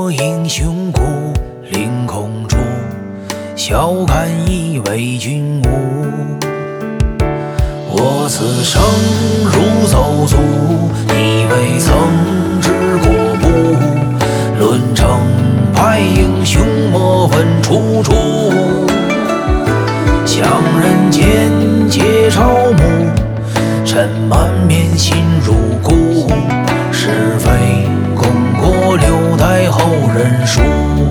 我英雄骨，凌空出，笑看一位君武。我此生如走卒，以未曾知过步。论成败英雄，莫问出处。向人间皆朝暮，尘满面心如故。是非功过留待后人述。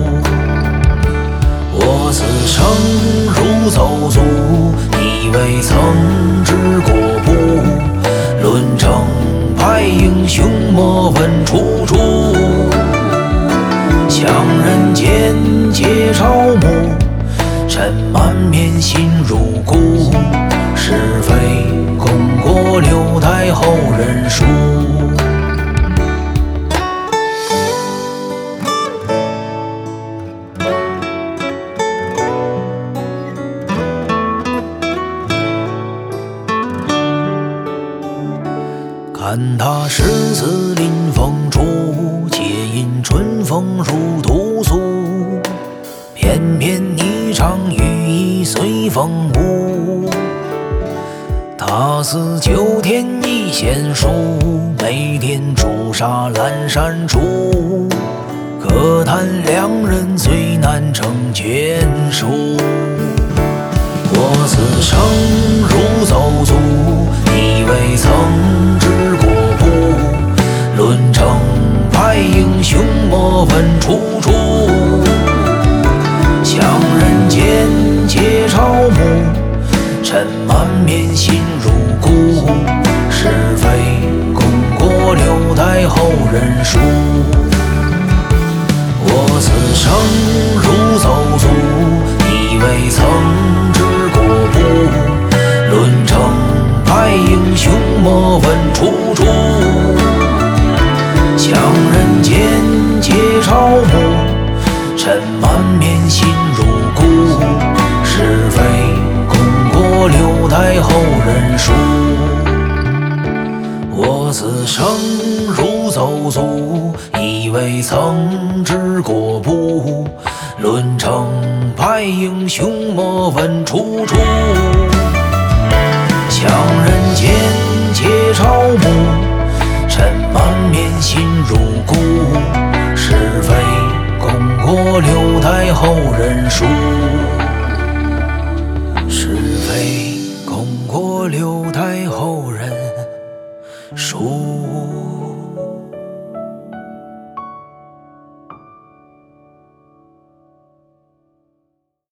我此生如走卒，以未曾知过步。论成败英雄，莫问出处。向人间皆朝暮，尘满面心如故。是非功过留待后人述。看他十字临风处，皆因春风入毒素。偏偏一场雨意随风舞。他似九天一线树，每天朱砂阑珊处。可叹两人最难成眷属。我此生如走卒，以未曾知过步。论成败英雄，莫问出处。向人间皆朝暮，尘满面心如故。是非功过留待后人述。我此生如走卒，以未曾知过步。论成败英雄，莫问出处。向人间皆朝暮，尘满面心如故。是非功过留待后人述。我此生如走卒，以未曾知过步。论成败英雄，莫问出处。向人间皆朝暮，尘满面心如故。是非功过留待后人述。是非功过留待后人述。